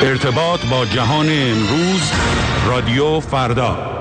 ارتباط با جهان امروز، رادیو فردا.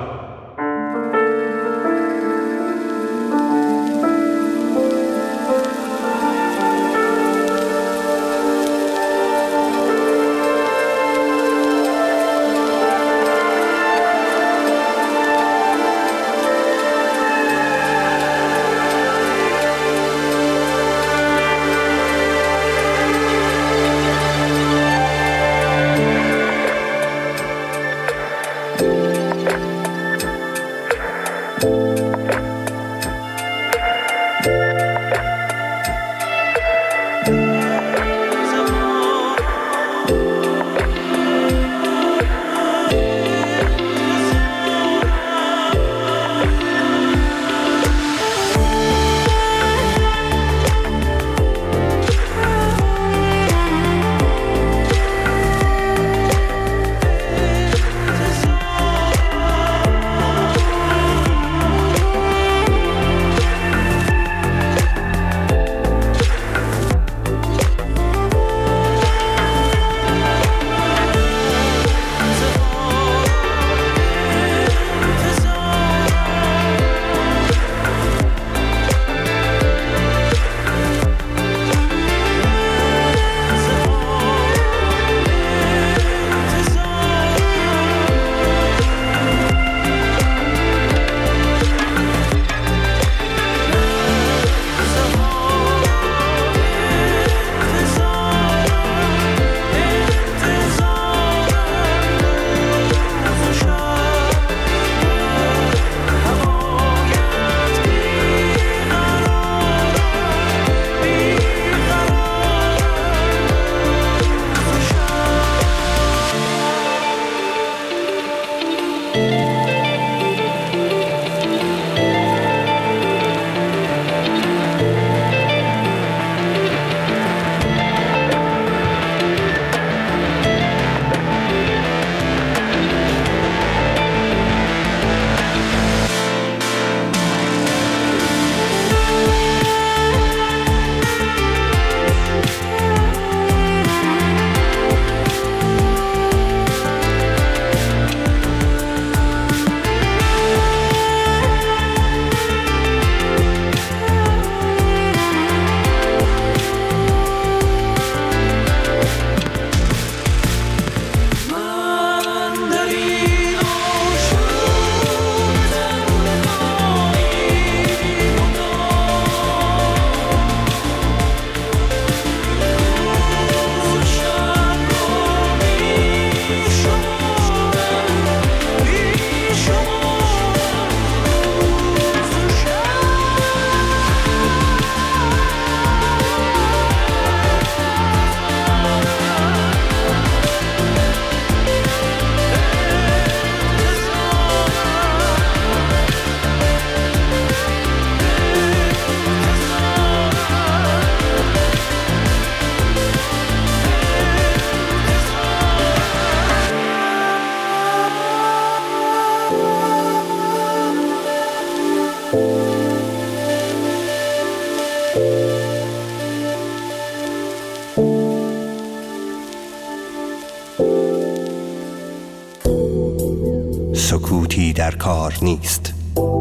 سکوتی در کار نیست.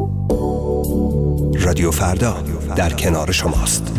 رادیو فردا در کنار شماست.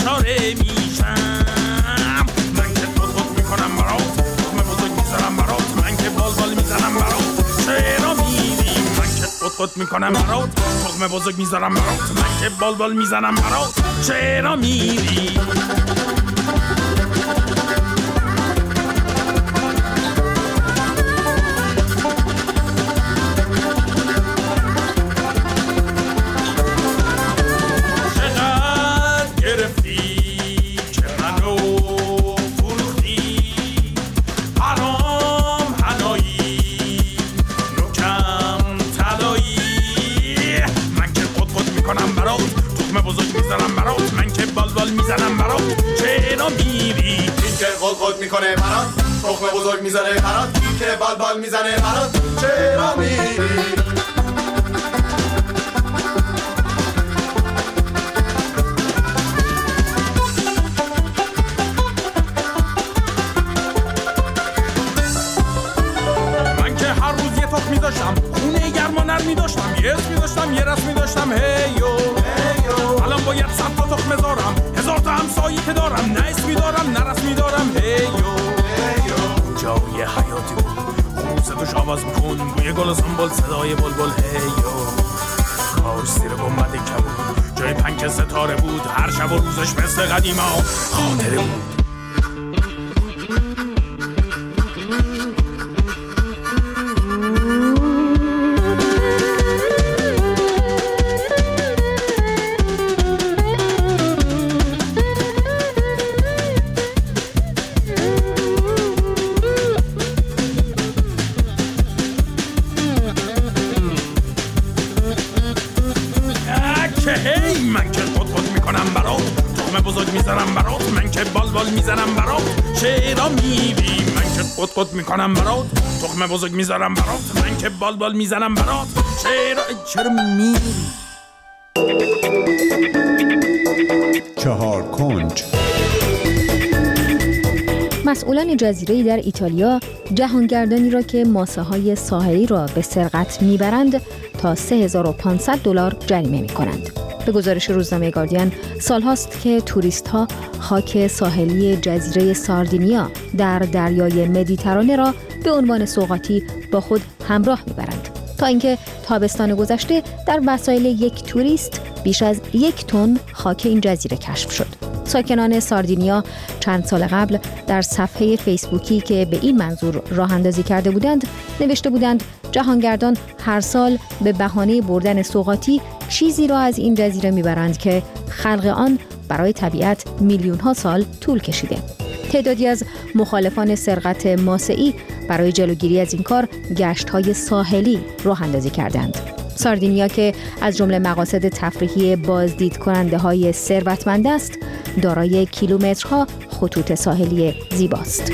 بیچاره میشم. من که خود میکنم برات، تخم بزرگ میذارم برات، من که بال میزنم برات، چرا میری؟ من که خود میکنم برات، تخم بزرگ میذارم برات، من که بال میزنم برات، چرا میری؟ خود میکنه برات، تخم بزرگ میزنه برات، که بال میزنه برات، چرا میری؟ من که هر روز یه تخم میذاشتم، خونه گرم و نرمی داشتم، یه اسمی داشتم، یه رسمی داشتم، هیو الان باید 100 تا تخم بذارم، 1000 تا همسایی که دارم، نه اسمی دارم نه رسمی دارم، هیو جا یه حیاتی بود، خوب صداش آواز میکن، بوی گل و سنبول، صدای بلبل، هیو کاش زیر گنبد کبود، جای پنک ستاره بود، هر شب و روزش مثل قدیما خاطره بود. من که خود میکنم برات، تخم بزرگ میزنم برات، من که بال میزنم برات، چرا میری؟ من که خود میکنم برات، تخم بزرگ میزنم برات، من که بال میزنم برات، چرا میری؟ 4 کنج. مسئولان جزیره‌ای در ایتالیا جهانگردانی را که ماسه‌های ساحلی را به سرقت میبرند تا $3500 جریمه میکنند. به گزارش روزنامه گاردین، سالهاست که توریست‌ها خاک ساحلی جزیره ساردینیا در دریای مدیترانه را به عنوان سوغاتی با خود همراه میبرند، تا اینکه تابستان گذشته در وسایل یک توریست بیش از 1 تن خاک این جزیره کشف شد. ساکنان ساردینیا چند سال قبل در صفحه فیسبوکی که به این منظور راه اندازی کرده بودند نوشته بودند جهانگردان هر سال به بهانه بردن سوغاتی چیزی را از این جزیره میبرند که خلق آن برای طبیعت میلیون‌ها سال طول کشیده. تعدادی از مخالفان سرقت ماسه‌ای برای جلوگیری از این کار گشت‌های ساحلی راه اندازی کردند. ساردینیا که از جمله مقاصد تفریحی بازدید کننده های ثروتمند است، دارای کیلومترها خطوط ساحلی زیباست.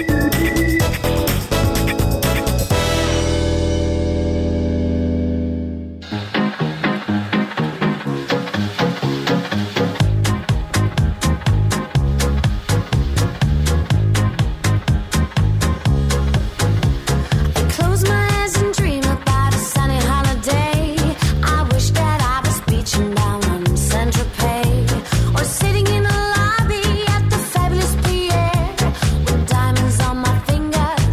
Sitting in a lobby at the fabulous Pierre with diamonds on my finger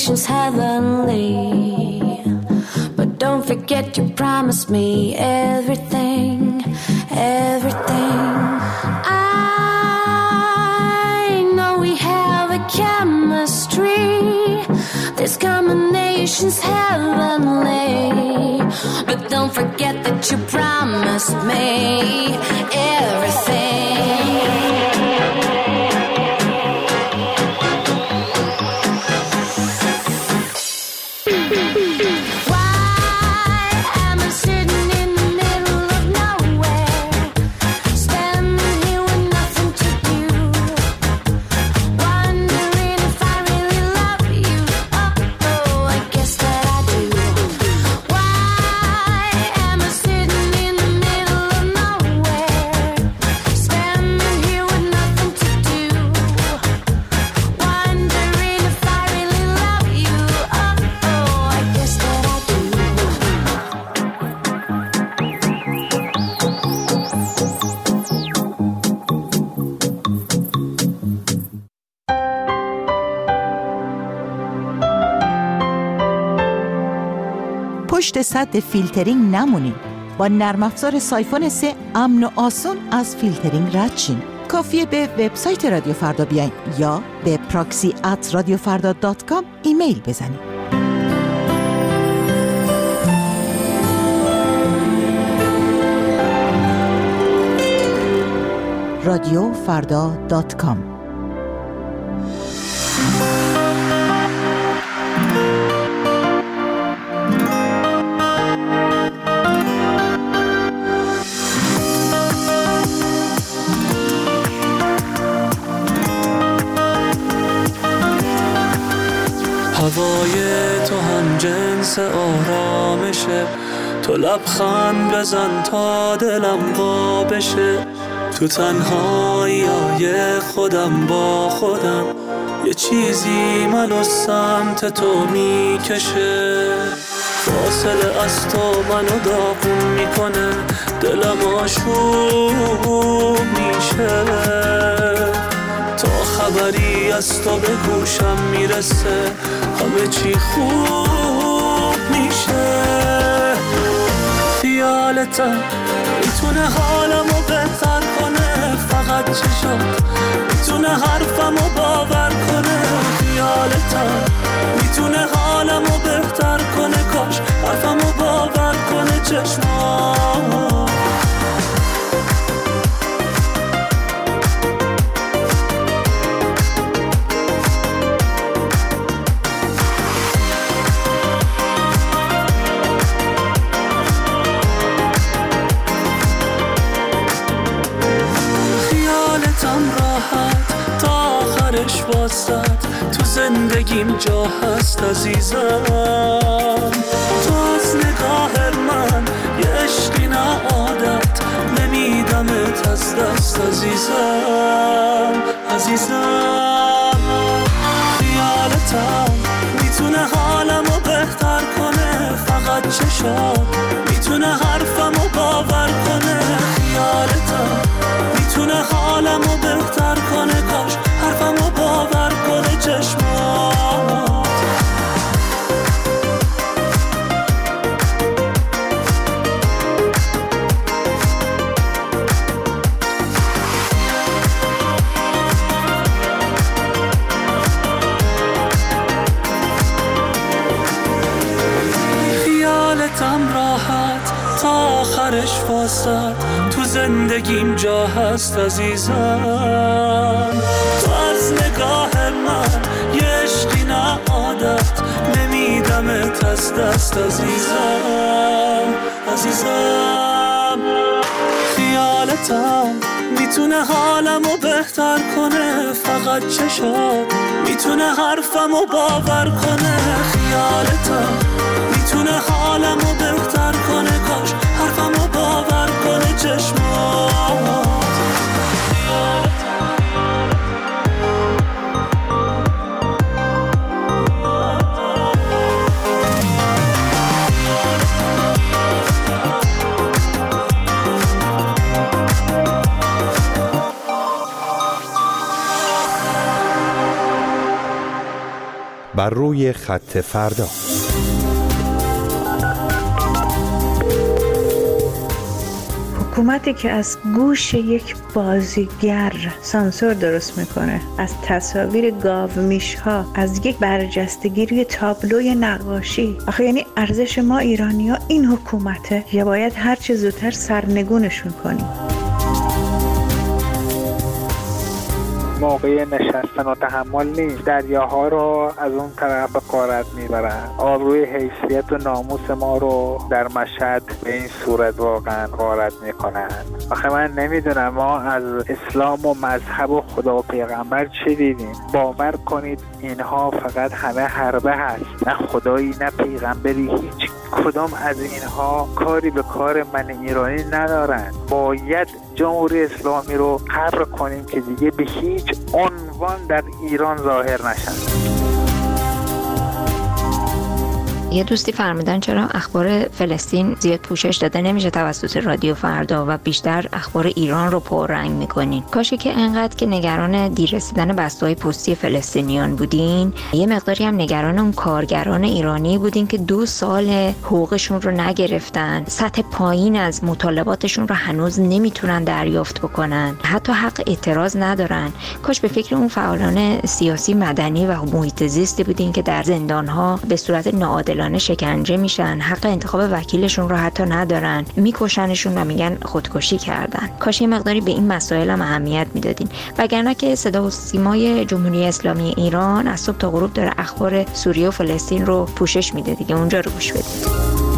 nations heavenly. But don't forget you promised me everything, everything. I know we have a chemistry. This combination's heavenly. But don't forget that you promised me everything. پشت سد فیلترینگ نمونین. با نرم افزار سایفون 3 امن و آسون از فیلترینگ رد شین. کافیه به وبسایت رادیو فردا بیاین یا به proxy@radiofarda.com ایمیل بزنین. radiofarda.com. هوای تو هم جنس آرامشه، تو لبخند بزن تا دلم وا بشه. تو تنهایی‌های خودم با خودم، یه چیزی منو سمت تو میکشه. فاصله از تو منو داغون میکنه، دلم آشوب میشه. تا خبری از تو به گوشم میرسه، همه چی خوب میشه. خیالتم میتونه حالمو بهتر کنه، فقط چشات میتونه حرفمو باور کنه. خیالتم میتونه حالمو بهتر کنه، کاش حرفمو باور کنه چشمات. واسد تو زندگیم جا هست عزیزم. تو از نگاه من یه عشقی نه عادت، نمیدمت از دست عزیزم، عزیزم. خیالتم میتونه حالمو بهتر کنه، فقط چشات میتونه حرفمو باور کنه. خیالتم میتونه حالمو بهتر کنه، کاش حرفمو باور کنه چشمات. خیالتم راحت تا آخرش واسد، تو زندگیم جا هست عزیزم. تو از نگاه من یه عشقی نه عادت، نمیدمت از دست عزیزم، عزیزم. خیالتم میتونه حالمو بهتر کنه، فقط چشات میتونه حرفمو باور کنه. خیالتم میتونه حالمو بهتر کنه، کاش حرفمو باور کنه چشمات. بر روی خط فردا. حکومتی که از گوش یک بازیگر سانسور درست میکنه، از تصاویر گاومیش‌ها، از یک برجستگی روی تابلوی نقاشی، آخه یعنی ارزش ما ایرانی‌ها این حکومته یا باید هر چه زودتر سرنگونشون کنیم؟ موقع نشستن و تحمل نیست. دریاها رو از اون طرف غارت میبرن. آبروی حیثیت و ناموس ما رو در مشهد به این صورت واقعا غارت میکنن. آخه من نمیدونم ما از اسلام و مذهب و خدا و پیغمبر چی دیدیم؟ باور کنید اینها فقط همه حربه هست، نه خدایی نه پیغمبری، هیچ کدام از اینها کاری به کار من ایرانی ندارن. باید جمهوری اسلامی رو قبر کنیم که دیگه به هیچ عنوان در ایران ظاهر نشن. یه دوستی فرمودن چرا اخبار فلسطین زیاد پوشش داده نمیشه توسط رادیو فردا و بیشتر اخبار ایران رو پررنگ میکنین. کاشی که انقدر که نگران دیر رسیدن بسته‌های پستی فلسطینیان بودین، یه مقداری هم نگران اون کارگران ایرانی بودین که 2 سال حقوقشون رو نگرفتن، سطح پایین از مطالباتشون رو هنوز نمیتونن دریافت بکنن، حتی حق اعتراض ندارن. کاش به فکر اون فعالان سیاسی، مدنی و محیط زیستی بودین که در زندان‌ها به صورت ناعادلانه شکنجه میشن، حق انتخاب وکیلشون رو حتی ندارن، میکشنشون و میگن خودکشی کردن. کاش یه مقداری به این مسائل هم اهمیت میدادین، وگرنه که صدا و سیمای جمهوری اسلامی ایران از صبح تا غروب داره اخبار سوریه و فلسطین رو پوشش میده دیگه. اونجا رو گوش بدید.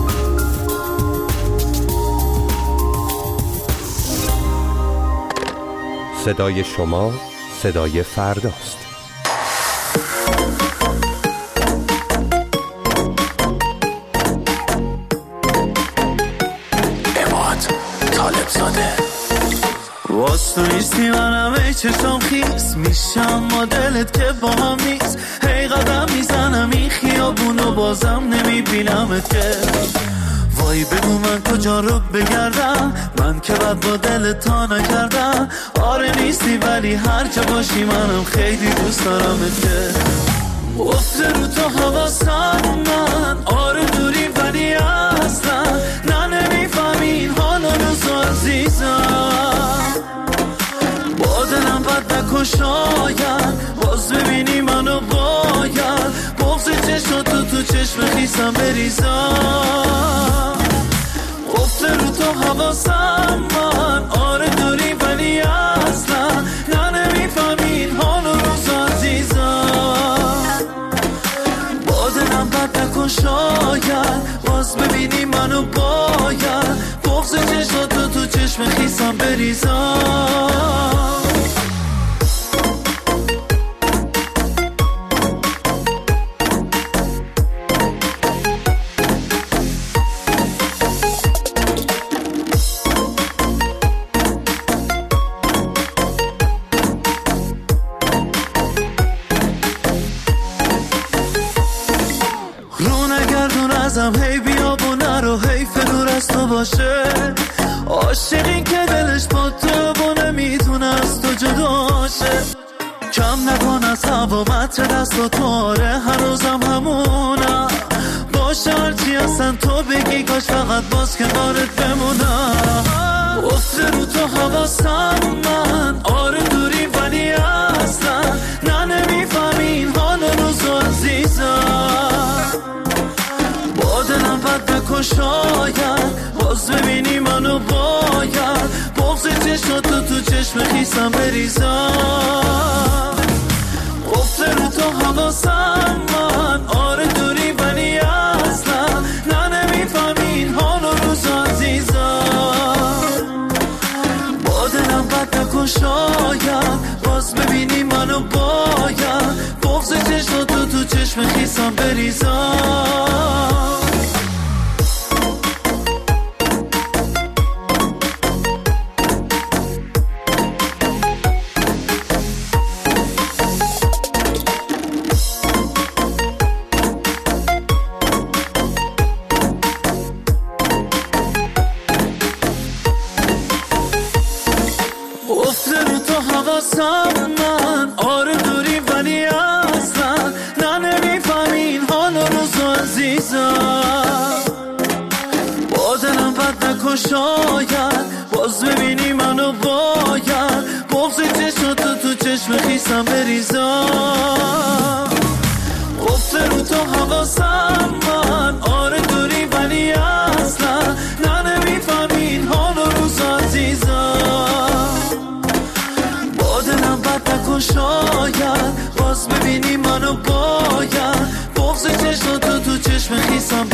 صدای شما صدای فرداست. واسه نیستی منم ای چشم خیس میشم ما دلت که با هم نیست. هی قدم میزنم این خیابونو بازم نمیبینمت که. وای بگو من کجا رو بگردم، من که بد با دلت تا نکردم. آره نیستی ولی هر جا باشی منم خیلی دوست دارمت که. افته رو تو حواسم من، آره دوری ولی اصلا نه نمیفهمی حالا روزو عزیزم. با دلم بد نکن شاید باز ببینی منو، باید بغض چشماتو تو چشم خیسم بریزم. افته رو تو حواسم من، آره دوری ولی اصلا نه نمیفهمی حالا روزو عزیزم. با دلم بد نکن شاید باز ببینی منو، باید بغض چشماتو تو چشم خیسم بریزم. هی بیا و نرو، حیف دور از تو باشه. عاشقی که دلش با تو و نمیتونه از تو جداشه. کم نکن از هوا متر دست و تواره، هر روزم همونم باشه. هرچی هستن تو بگی کاش فقط باز کنارت بمونم. افته رو تو حواسم من، آره دوری ولی اصلا نه نمیفهمین حالا روزو عزیزم. با دلم بد نکن شاید باز ببینی منو، باید بغض چشماتو تو چشم خیسم بریزم. افته رو تو حواسم من، آره دوری ولی اصلا نه نمیفهمین حالا روزو عزیزم. با دلم بد نکن شاید باز ببینی منو، باید بغض چشماتو تو چشم خیسم بریزم. من، آره دوری ولی اصلا نه نمیفهم با دلم بد نکن شاید باز ببینی منو باید بغض چشماتو تو چشم خیسم بریزم گفته رو تو حواسم من آره دوری ولی اصلا نه نمیفهمین حال و روز عزیزم با دلم بد نکن شاید باز ببینی منو باید بغض چشماتو تو چشم خیسم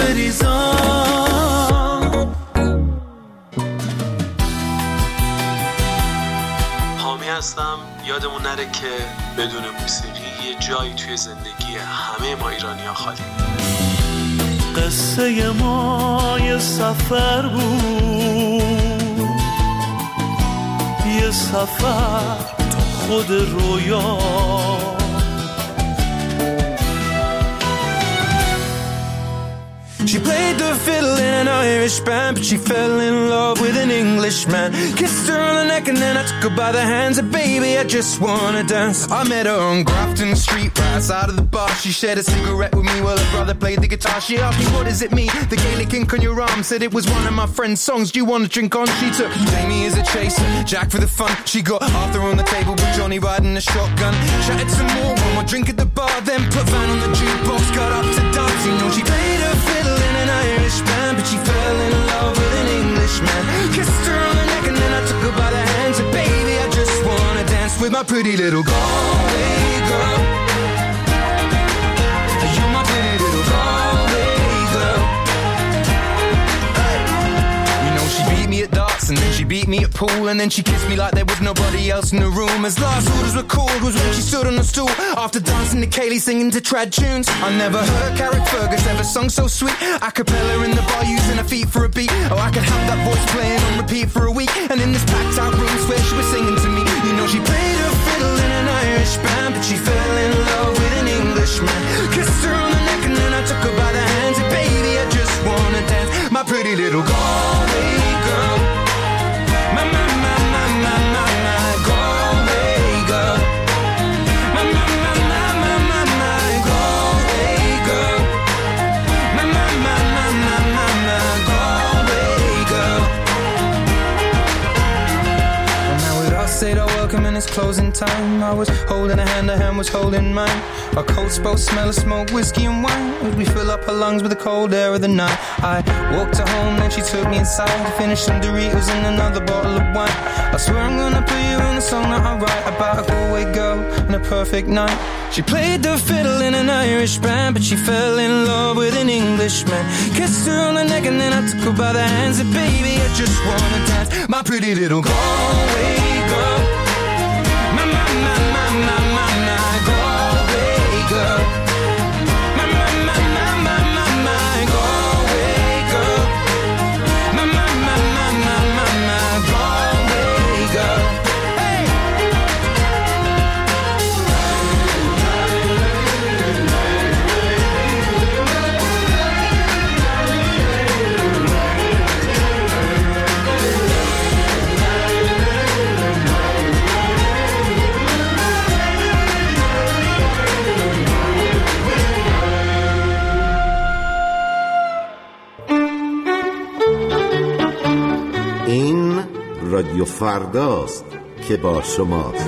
بریزم حامی هستم. یادمون نره که بدون موسیقی یه جایی توی زندگی همه ما ایرانی‌ها خالی. قصه ما یه سفر بود، یه سفر تو خود رویا. She played the fiddle in an Irish band, but she fell in love with an Englishman. Kissed her on the neck and then I took her by the hands. And baby, I just wanna dance. I met her on Grafton Street, right outside of the bar. She shared a cigarette with me while her brother played the guitar. She asked me, what does it mean? The Gaelic ink on your arm. Said it was one of my friend's songs. Do you want to drink on? She took Jamie as a chaser, Jack for the fun. She got Arthur on the table with Johnny riding a shotgun. Chatted some more, one more drink at the bar. Then put Van on the jukebox, got up to dance. You know she played her fiddle in an Irish band, but she fell in love with an Englishman. Kissed her on the neck and then I took her by the hands. And baby, I just wanna dance with my pretty little Galway girl. You're my pretty little Galway girl. Hey. You know she beat me at darts and then she beat me at pool, and then she kissed me like there was nobody else in the room. As last orders were called was when she stood on a stool after dancing to Kaylee singing to trad tunes. I never heard Carrick Fergus ever sung so sweet. A cappella in the bar using her feet for a beat. Oh, I could have that voice playing on repeat for a week. And in this packed out room where she was singing to me. You know she played her fiddle in an Irish band, but she fell in love with an Englishman. Kissed her on the neck and then I took her by the hands. And baby, I just wanna dance, my pretty little Galway girl. My Galway girl. My Galway girl. My Galway girl. And now we'd all said our welcome and it's closing time. I was holding a hand was holding mine. Our coats both smell of smoke, whiskey and wine. We fill up her lungs with the cold air of the night. I walked her home, then she took me inside to finish some Doritos and another bottle of wine. I swear I'm gonna put you in a song that I write about a Galway girl and a perfect night. She played the fiddle in an Irish band, but she fell in love with an Englishman. Kissed her on the neck and then I took her by the hands. And baby, I just wanna dance, my pretty little Galway girl. My Galway girl. My Galway girl. My Galway girl. Hey. این رادیو فرداست که با شماست.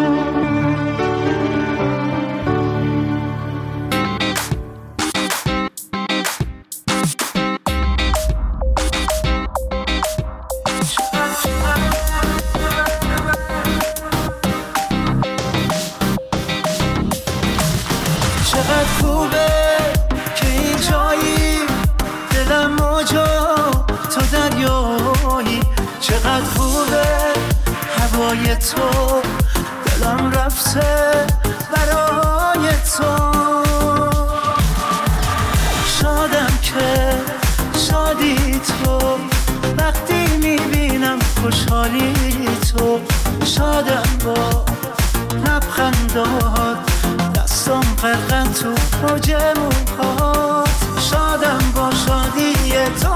چقدر خوبه که این جایی دلم موجا تو دریایی. چقدر خوبه هوای تو دلم رفته برای تو. شادم که شادی تو وقتی میبینم خوشحالی تو. شادم با لبخندات دستم غرقن تو موج موهات. شادم با شادی تو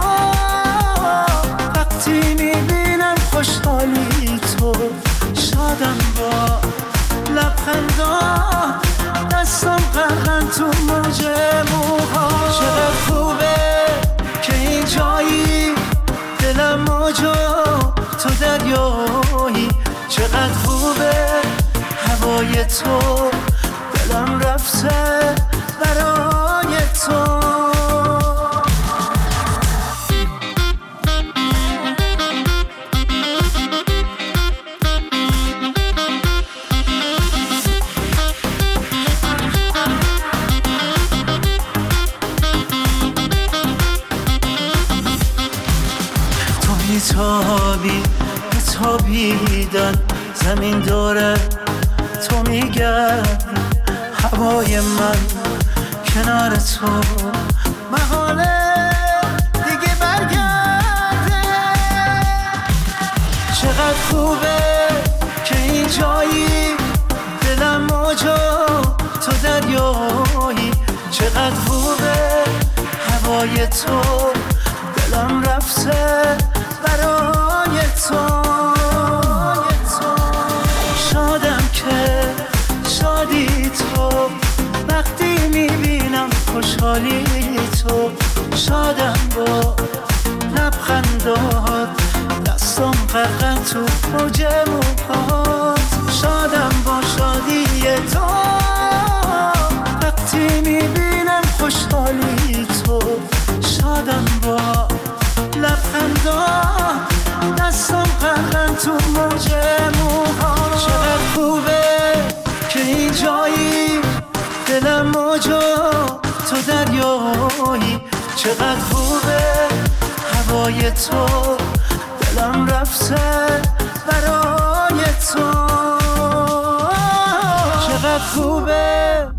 وقتی میبینم خوشحالی تو. شادم با لبخندات دستم غرقن تو موج موهات. چقدر خوبه که این جایی موج و تو دریایی، چقدر خوبه هوای تو، دلم رفته برای تو. میتابی بتابیدن زمین داره، تو میگردی هوای من کنار تو، محاله دیگه برگرده. چقدر خوبه که این جایی، دلم موجا تو دریایی، چقدر خوبه هوای تو، دلم رفته برای تو. شادم که شادی تو، وقتی میبینم خوشحالی تو، شادم با لبخندات، دستم غرقن تو موج موهات، شادم با شادی تو، وقتی میبینم خوشحالی تو، شادم با لبخندات، دستم غرقن تو موج موهات. چقدر خوبه که این جایی، دلم موجا تو دریایی، چقدر خوبه هوای تو، دلم رفته برای تو. چقدر خوبه